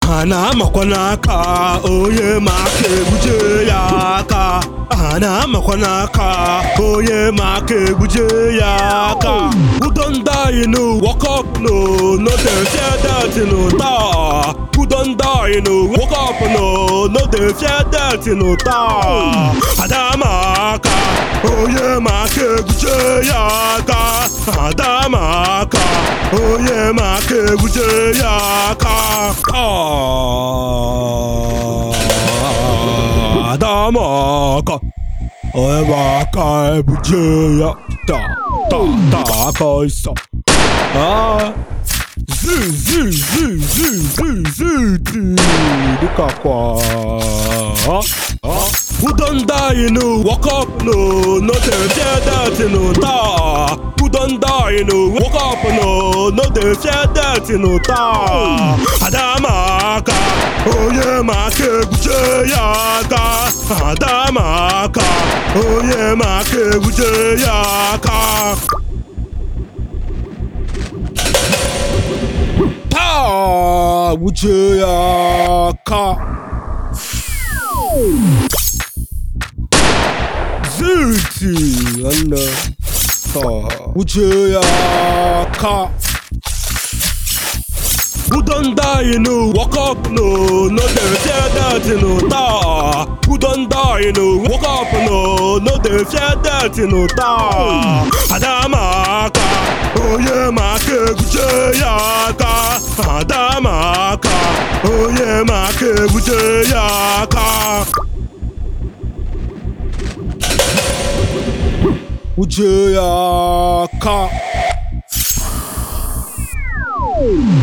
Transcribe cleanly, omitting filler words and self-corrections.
na-amakwa n'aka onye ma aka egbuje ya aka. Na-amakwa n'aka onye ma aka egbuje ya aka. Who don die no walk up no dey fear death no taa. Who don die no walk up no dey fear death no taa. Adamaka onye ma aka egbuje ya aka. Adamaka onye ma aka egbuje ya aka. Adamaka onye ma aka egbuje ya aka isa. Dịka kwa. Who don die no walk up no dey fear death no taa. Who don die no walk up no dey fear death no taa. Adamaka onye ma aka egbuje ya aka. Adamaka onye ma aka egbuje ya aka. Egbuje ya aka. Ziti nwanne egbuje ya aka. Who don die no walk up no dey fear death no taa. Who don die no walk up no dey fear death no taa. Adamaka onye ma aka egbuje ya aka. Adamaka onye ma aka egbuje ya aka. Egbuje ya aka.